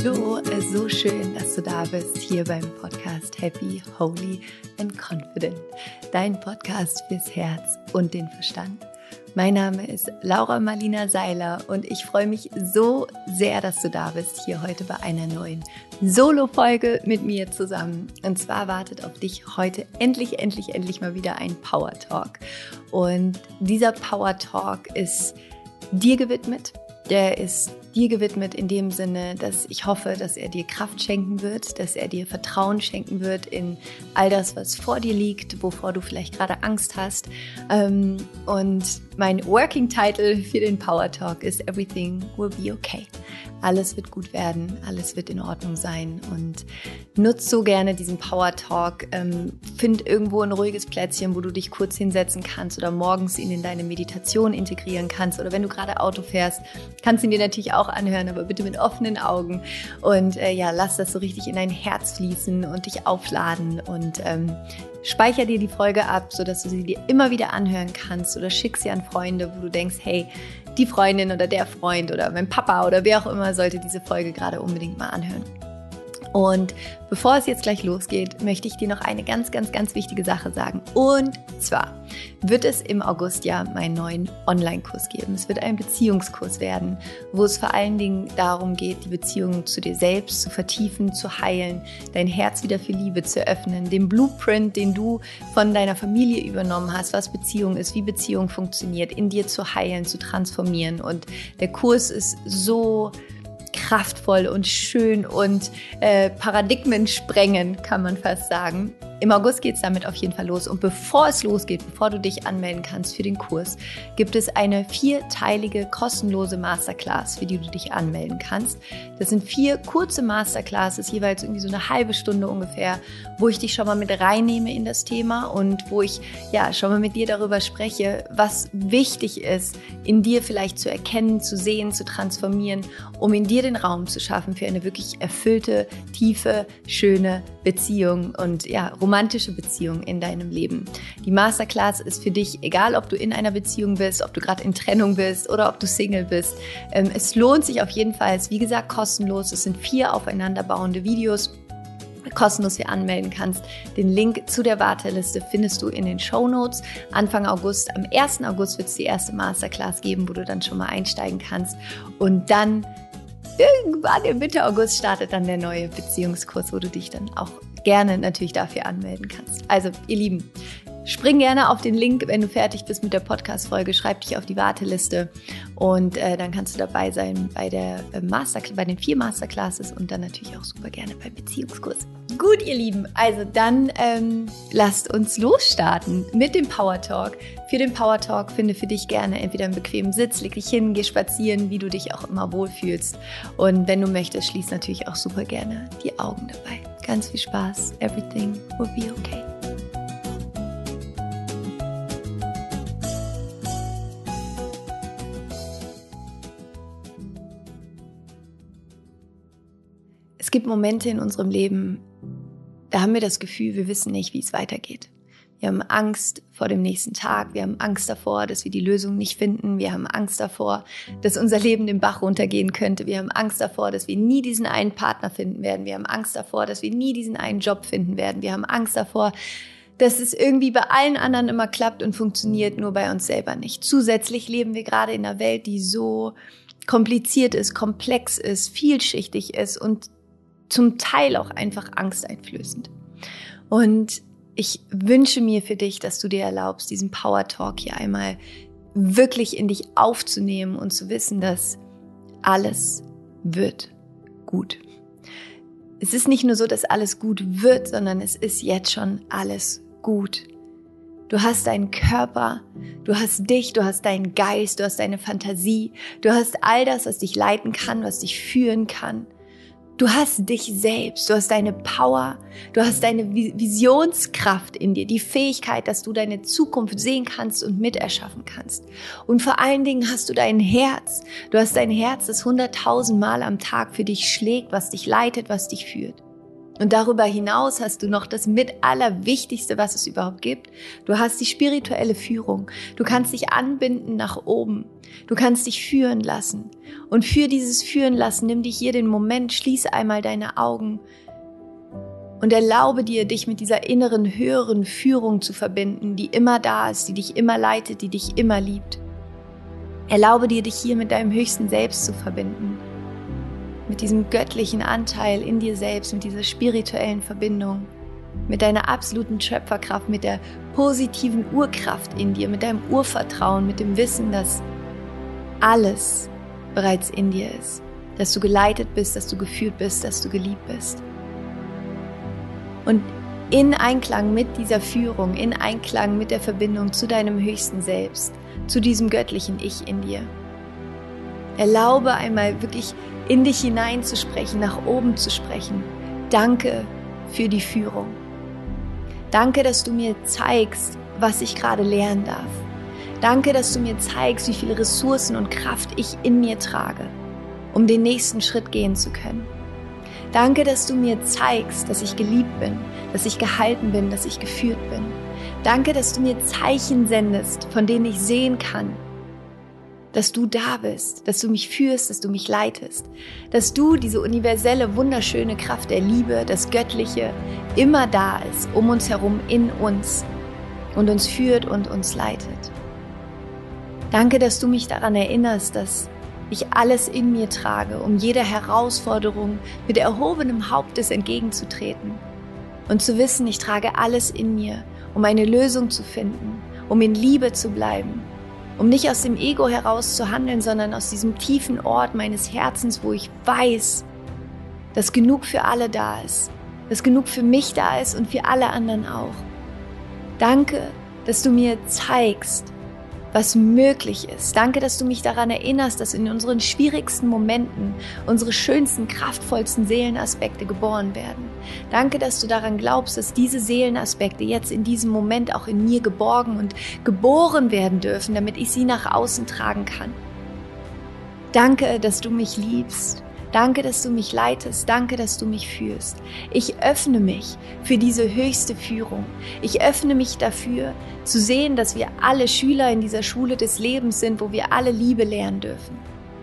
Hallo, so schön, dass du da bist, hier beim Podcast Happy, Holy and Confident. Dein Podcast fürs Herz und den Verstand. Mein Name ist Laura Marlina Seiler und ich freue mich so sehr, dass du da bist, hier heute bei einer neuen Solo-Folge mit mir zusammen. Und zwar wartet auf dich heute endlich mal wieder ein Power Talk. Und dieser Power Talk ist dir gewidmet. Der ist dir gewidmet in dem Sinne, dass ich hoffe, dass er dir Kraft schenken wird, dass er dir Vertrauen schenken wird in all das, was vor dir liegt, wovor du vielleicht gerade Angst hast. Und mein Working Title für den Power Talk ist Everything will be okay. Alles wird gut werden, alles wird in Ordnung sein und nutz so gerne diesen Power Talk. Find irgendwo ein ruhiges Plätzchen, wo du dich kurz hinsetzen kannst oder morgens ihn in deine Meditation integrieren kannst. Oder wenn du gerade Auto fährst, kannst du ihn dir natürlich auch anhören, aber bitte mit offenen Augen. Und lass das so richtig in dein Herz fließen und dich aufladen und speicher dir die Folge ab, sodass du sie dir immer wieder anhören kannst oder schick sie an Freunde, wo du denkst, hey, die Freundin oder der Freund oder mein Papa oder wer auch immer sollte diese Folge gerade unbedingt mal anhören. Und bevor es jetzt gleich losgeht, möchte ich dir noch eine ganz wichtige Sache sagen. Und zwar wird es im August ja meinen neuen Online-Kurs geben. Es wird ein Beziehungskurs werden, wo es vor allen Dingen darum geht, die Beziehung zu dir selbst zu vertiefen, zu heilen, dein Herz wieder für Liebe zu öffnen, den Blueprint, den du von deiner Familie übernommen hast, was Beziehung ist, wie Beziehung funktioniert, in dir zu heilen, zu transformieren. Und der Kurs ist so kraftvoll und schön und paradigmensprengend, kann man fast sagen. Im August geht es damit auf jeden Fall los. Und bevor es losgeht, bevor du dich anmelden kannst für den Kurs, gibt es eine 4-teilige kostenlose Masterclass, für die du dich anmelden kannst. Das sind 4 kurze Masterclasses, jeweils irgendwie so eine halbe Stunde ungefähr, wo ich dich schon mal mit reinnehme in das Thema und wo ich schon mal mit dir darüber spreche, was wichtig ist, in dir vielleicht zu erkennen, zu sehen, zu transformieren, um in dir den Raum zu schaffen für eine wirklich erfüllte, tiefe, schöne Beziehung und romantische Beziehung in deinem Leben. Die Masterclass ist für dich, egal ob du in einer Beziehung bist, ob du gerade in Trennung bist oder ob du Single bist. Es lohnt sich auf jeden Fall. Es ist wie gesagt kostenlos. Es sind 4 aufeinanderbauende Videos, kostenlos dir anmelden kannst. Den Link zu der Warteliste findest du in den Shownotes. Anfang August, am 1. August wird es die erste Masterclass geben, wo du dann schon mal einsteigen kannst. Und dann irgendwann im Mitte August startet dann der neue Beziehungskurs, wo du dich dann auch gerne natürlich dafür anmelden kannst. Also, ihr Lieben, spring gerne auf den Link, wenn du fertig bist mit der Podcast-Folge, schreib dich auf die Warteliste und dann kannst du dabei sein bei den 4 Masterclasses und dann natürlich auch super gerne beim Beziehungskurs. Gut, ihr Lieben, also dann lasst uns losstarten mit dem Power Talk. Für den Power Talk finde für dich gerne entweder einen bequemen Sitz, leg dich hin, geh spazieren, wie du dich auch immer wohlfühlst. Und wenn du möchtest, schließ natürlich auch super gerne die Augen dabei. Ganz viel Spaß. Everything will be okay. Es gibt Momente in unserem Leben, da haben wir das Gefühl, wir wissen nicht, wie es weitergeht. Wir haben Angst vor dem nächsten Tag, wir haben Angst davor, dass wir die Lösung nicht finden, wir haben Angst davor, dass unser Leben den Bach runtergehen könnte, wir haben Angst davor, dass wir nie diesen einen Partner finden werden, wir haben Angst davor, dass wir nie diesen einen Job finden werden, wir haben Angst davor, dass es irgendwie bei allen anderen immer klappt und funktioniert, nur bei uns selber nicht. Zusätzlich leben wir gerade in einer Welt, die so kompliziert ist, komplex ist, vielschichtig ist und zum Teil auch einfach angsteinflößend. Und ich wünsche mir für dich, dass du dir erlaubst, diesen Power Talk hier einmal wirklich in dich aufzunehmen und zu wissen, dass alles wird gut. Es ist nicht nur so, dass alles gut wird, sondern es ist jetzt schon alles gut. Du hast deinen Körper, du hast dich, du hast deinen Geist, du hast deine Fantasie, du hast all das, was dich leiten kann, was dich führen kann. Du hast dich selbst, du hast deine Power, du hast deine Visionskraft in dir, die Fähigkeit, dass du deine Zukunft sehen kannst und miterschaffen kannst. Und vor allen Dingen hast du dein Herz. Du hast dein Herz, das 100.000 Mal am Tag für dich schlägt, was dich leitet, was dich führt. Und darüber hinaus hast du noch das mit Allerwichtigste, was es überhaupt gibt. Du hast die spirituelle Führung. Du kannst dich anbinden nach oben. Du kannst dich führen lassen. Und für dieses Führen lassen, nimm dich hier den Moment, schließe einmal deine Augen und erlaube dir, dich mit dieser inneren, höheren Führung zu verbinden, die immer da ist, die dich immer leitet, die dich immer liebt. Erlaube dir, dich hier mit deinem höchsten Selbst zu verbinden. Mit diesem göttlichen Anteil in dir selbst, mit dieser spirituellen Verbindung, mit deiner absoluten Schöpferkraft, mit der positiven Urkraft in dir, mit deinem Urvertrauen, mit dem Wissen, dass alles bereits in dir ist, dass du geleitet bist, dass du geführt bist, dass du geliebt bist. Und in Einklang mit dieser Führung, in Einklang mit der Verbindung zu deinem höchsten Selbst, zu diesem göttlichen Ich in dir, erlaube einmal wirklich in dich hineinzusprechen, nach oben zu sprechen. Danke für die Führung. Danke, dass du mir zeigst, was ich gerade lernen darf. Danke, dass du mir zeigst, wie viele Ressourcen und Kraft ich in mir trage, um den nächsten Schritt gehen zu können. Danke, dass du mir zeigst, dass ich geliebt bin, dass ich gehalten bin, dass ich geführt bin. Danke, dass du mir Zeichen sendest, von denen ich sehen kann, dass du da bist, dass du mich führst, dass du mich leitest, dass du, diese universelle, wunderschöne Kraft der Liebe, das Göttliche, immer da ist, um uns herum, in uns und uns führt und uns leitet. Danke, dass du mich daran erinnerst, dass ich alles in mir trage, um jeder Herausforderung mit erhobenem Hauptes entgegenzutreten und zu wissen, ich trage alles in mir, um eine Lösung zu finden, um in Liebe zu bleiben, um nicht aus dem Ego heraus zu handeln, sondern aus diesem tiefen Ort meines Herzens, wo ich weiß, dass genug für alle da ist, dass genug für mich da ist und für alle anderen auch. Danke, dass du mir zeigst, was möglich ist. Danke, dass du mich daran erinnerst, dass in unseren schwierigsten Momenten unsere schönsten, kraftvollsten Seelenaspekte geboren werden. Danke, dass du daran glaubst, dass diese Seelenaspekte jetzt in diesem Moment auch in mir geborgen und geboren werden dürfen, damit ich sie nach außen tragen kann. Danke, dass du mich liebst. Danke, dass du mich leitest. Danke, dass du mich führst. Ich öffne mich für diese höchste Führung. Ich öffne mich dafür, zu sehen, dass wir alle Schüler in dieser Schule des Lebens sind, wo wir alle Liebe lernen dürfen.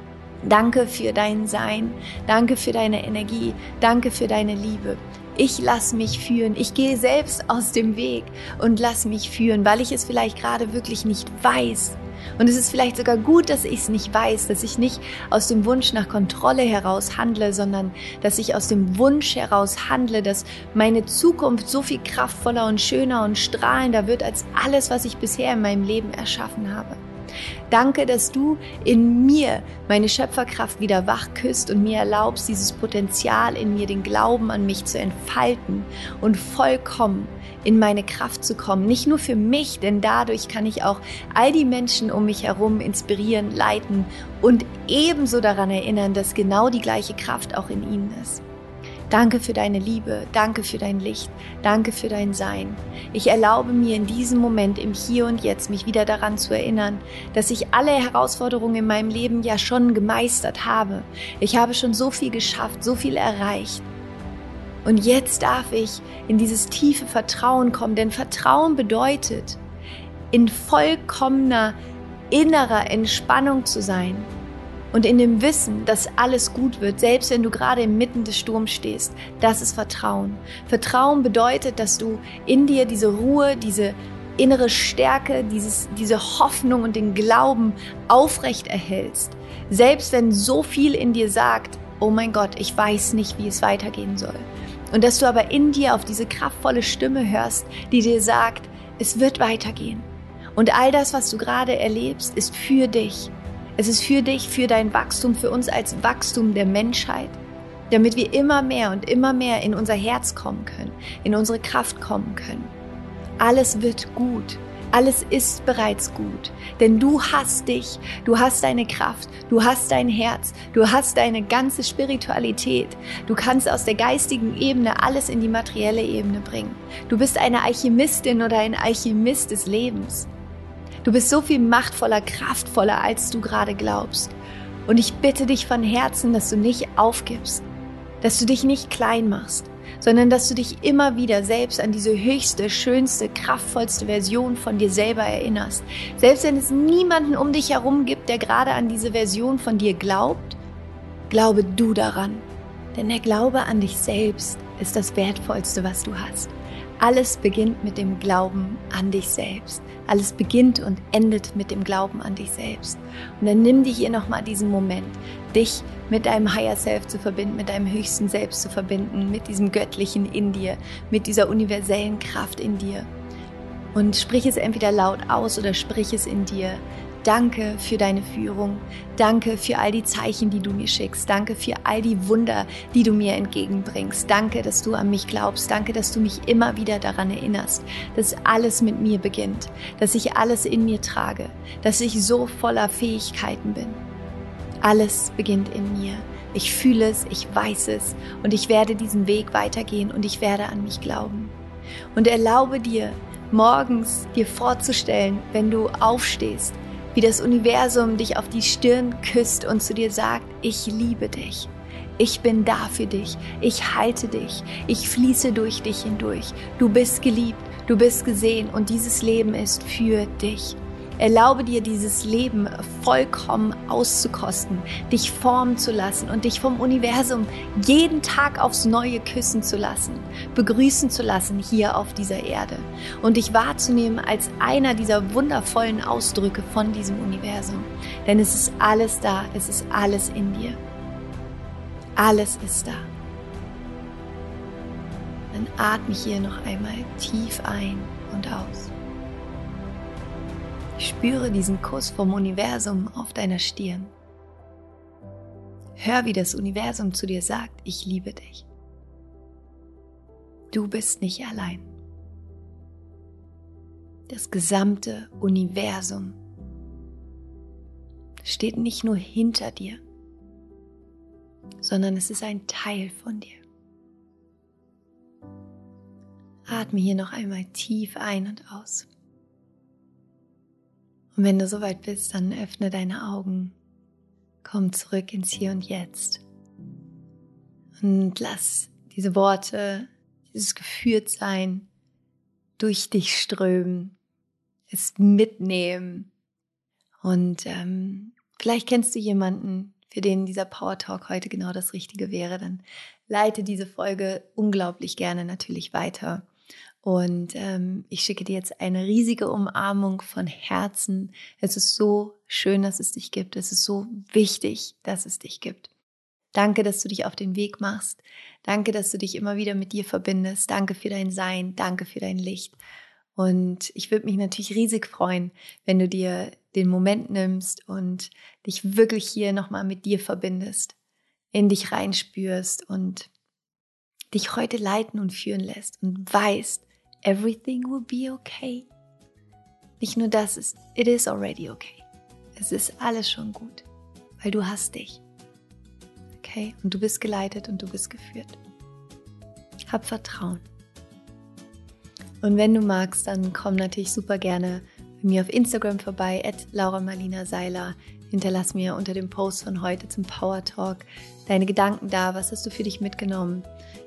Danke für dein Sein. Danke für deine Energie. Danke für deine Liebe. Ich lasse mich führen. Ich gehe selbst aus dem Weg und lass mich führen, weil ich es vielleicht gerade wirklich nicht weiß. Und es ist vielleicht sogar gut, dass ich es nicht weiß, dass ich nicht aus dem Wunsch nach Kontrolle heraus handle, sondern dass ich aus dem Wunsch heraus handle, dass meine Zukunft so viel kraftvoller und schöner und strahlender wird als alles, was ich bisher in meinem Leben erschaffen habe. Danke, dass du in mir meine Schöpferkraft wieder wach küsst und mir erlaubst, dieses Potenzial in mir, den Glauben an mich zu entfalten und vollkommen in meine Kraft zu kommen. Nicht nur für mich, denn dadurch kann ich auch all die Menschen um mich herum inspirieren, leiten und ebenso daran erinnern, dass genau die gleiche Kraft auch in ihnen ist. Danke für deine Liebe, danke für dein Licht, danke für dein Sein. Ich erlaube mir in diesem Moment, im Hier und Jetzt, mich wieder daran zu erinnern, dass ich alle Herausforderungen in meinem Leben ja schon gemeistert habe. Ich habe schon so viel geschafft, so viel erreicht. Und jetzt darf ich in dieses tiefe Vertrauen kommen, denn Vertrauen bedeutet, in vollkommener innerer Entspannung zu sein und in dem Wissen, dass alles gut wird, selbst wenn du gerade inmitten des Sturms stehst. Das ist Vertrauen. Vertrauen bedeutet, dass du in dir diese Ruhe, diese innere Stärke, diese Hoffnung und den Glauben aufrecht erhältst. Selbst wenn so viel in dir sagt, oh mein Gott, ich weiß nicht, wie es weitergehen soll. Und dass du aber in dir auf diese kraftvolle Stimme hörst, die dir sagt, es wird weitergehen. Und all das, was du gerade erlebst, ist für dich. Es ist für dich, für dein Wachstum, für uns als Wachstum der Menschheit, damit wir immer mehr und immer mehr in unser Herz kommen können, in unsere Kraft kommen können. Alles wird gut. Alles ist bereits gut, denn du hast dich, du hast deine Kraft, du hast dein Herz, du hast deine ganze Spiritualität. Du kannst aus der geistigen Ebene alles in die materielle Ebene bringen. Du bist eine Alchemistin oder ein Alchemist des Lebens. Du bist so viel machtvoller, kraftvoller, als du gerade glaubst. Und ich bitte dich von Herzen, dass du nicht aufgibst, dass du dich nicht klein machst, sondern dass du dich immer wieder selbst an diese höchste, schönste, kraftvollste Version von dir selber erinnerst. Selbst wenn es niemanden um dich herum gibt, der gerade an diese Version von dir glaubt, glaube du daran. Denn der Glaube an dich selbst ist das Wertvollste, was du hast. Alles beginnt mit dem Glauben an dich selbst. Alles beginnt und endet mit dem Glauben an dich selbst. Und dann nimm dir hier nochmal diesen Moment, dich mit deinem Higher Self zu verbinden, mit deinem höchsten Selbst zu verbinden, mit diesem Göttlichen in dir, mit dieser universellen Kraft in dir. Und sprich es entweder laut aus oder sprich es in dir. Danke für deine Führung. Danke für all die Zeichen, die du mir schickst. Danke für all die Wunder, die du mir entgegenbringst. Danke, dass du an mich glaubst. Danke, dass du mich immer wieder daran erinnerst, dass alles mit mir beginnt, dass ich alles in mir trage, dass ich so voller Fähigkeiten bin. Alles beginnt in mir. Ich fühle es, ich weiß es und ich werde diesen Weg weitergehen und ich werde an mich glauben. Und erlaube dir, morgens dir vorzustellen, wenn du aufstehst, wie das Universum dich auf die Stirn küsst und zu dir sagt, ich liebe dich, ich bin da für dich, ich halte dich, ich fließe durch dich hindurch, du bist geliebt, du bist gesehen und dieses Leben ist für dich. Erlaube dir, dieses Leben vollkommen auszukosten, dich formen zu lassen und dich vom Universum jeden Tag aufs Neue küssen zu lassen, begrüßen zu lassen hier auf dieser Erde und dich wahrzunehmen als einer dieser wundervollen Ausdrücke von diesem Universum. Denn es ist alles da, es ist alles in dir. Alles ist da. Dann atme hier noch einmal tief ein und aus. Spüre diesen Kuss vom Universum auf deiner Stirn. Hör, wie das Universum zu dir sagt, ich liebe dich. Du bist nicht allein. Das gesamte Universum steht nicht nur hinter dir, sondern es ist ein Teil von dir. Atme hier noch einmal tief ein und aus. Und wenn du soweit bist, dann öffne deine Augen, komm zurück ins Hier und Jetzt und lass diese Worte, dieses Geführtsein durch dich strömen, es mitnehmen. Und vielleicht kennst du jemanden, für den dieser Power Talk heute genau das Richtige wäre, dann leite diese Folge unglaublich gerne natürlich weiter. Und ich schicke dir jetzt eine riesige Umarmung von Herzen. Es ist so schön, dass es dich gibt. Es ist so wichtig, dass es dich gibt. Danke, dass du dich auf den Weg machst. Danke, dass du dich immer wieder mit dir verbindest. Danke für dein Sein. Danke für dein Licht. Und ich würde mich natürlich riesig freuen, wenn du dir den Moment nimmst und dich wirklich hier nochmal mit dir verbindest, in dich reinspürst und dich heute leiten und führen lässt und weißt, everything will be okay. Nicht nur das ist, it is already okay. Es ist alles schon gut, weil du hast dich. Okay? Und du bist geleitet und du bist geführt. Hab Vertrauen. Und wenn du magst, dann komm natürlich super gerne bei mir auf Instagram vorbei, @LauraMarlinaSeiler. Hinterlass mir unter dem Post von heute zum Power Talk deine Gedanken da. Was hast du für dich mitgenommen?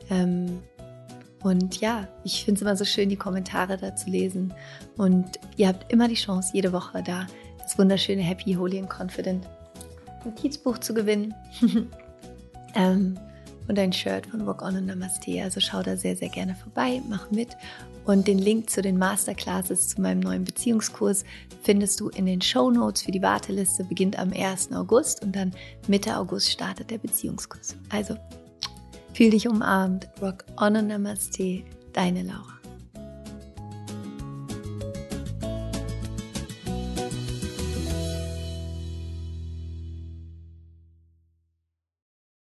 Und ja, ich finde es immer so schön, die Kommentare da zu lesen. Und ihr habt immer die Chance, jede Woche da das wunderschöne Happy, Holy and Confident Notizbuch zu gewinnen. Und ein Shirt von Rock On und Namaste. Also schau da sehr, sehr gerne vorbei, mach mit. Und den Link zu den Masterclasses, zu meinem neuen Beziehungskurs, findest du in den Shownotes für die Warteliste. Beginnt am 1. August und dann Mitte August startet der Beziehungskurs. Also, fühl dich umarmt. Rock On und Namaste, deine Laura.